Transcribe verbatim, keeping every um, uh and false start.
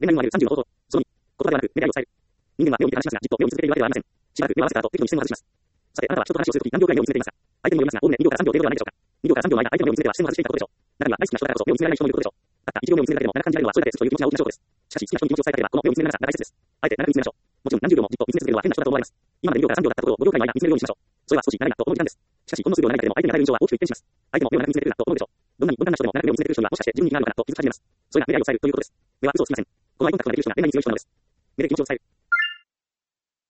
恋愛にもあるさんじゅうの方法。そのに、言葉ではなく、目で愛を伝える。人間は目を見て話しますが、じっと目を見続けるわけではありません。しばらく目を合わせた後、適度に視線を外します。さて、あなたは人と話をするとき何秒くらい目を見つめていますか？相手にもよりますが、おおむねにびょうからさんびょう程度ではないでしょうか。にびょうからさんびょうの間、相手の目を見つめては視線を外していたことでしょう。中には大好きな人だからこそ目を見つめられない人もいることでしょう。たったいちびょう目を見つめるだけでも長く感じられるのはそれだけですという気持ちが大きな証拠です。しかし、好きな人に気持ちを伝えたければ、この目を見つめる長さが大切です。あえて長く見つめましょう。もちろん何十秒もじっと見つめ続けるのは変な人だと思われます。今までにびょうからさんびょうだったところをごびょうくらいの間見つめるようにしましょう。それは少し長いなと思う時間です。しかし、ほんの数秒長いだけでも相手に与える印象は大きく一変します。相手も目を長く見つめているなと思うでしょう。どんなに温淡な人でも長く目を見つめている人にはもしかして自分に気があるのかなと気づき始めます。それが目で愛を伝えるということです。目は嘘をつきません。このアイコンタクトができる人が恋愛に強い人なのです。目で気持ちを伝える。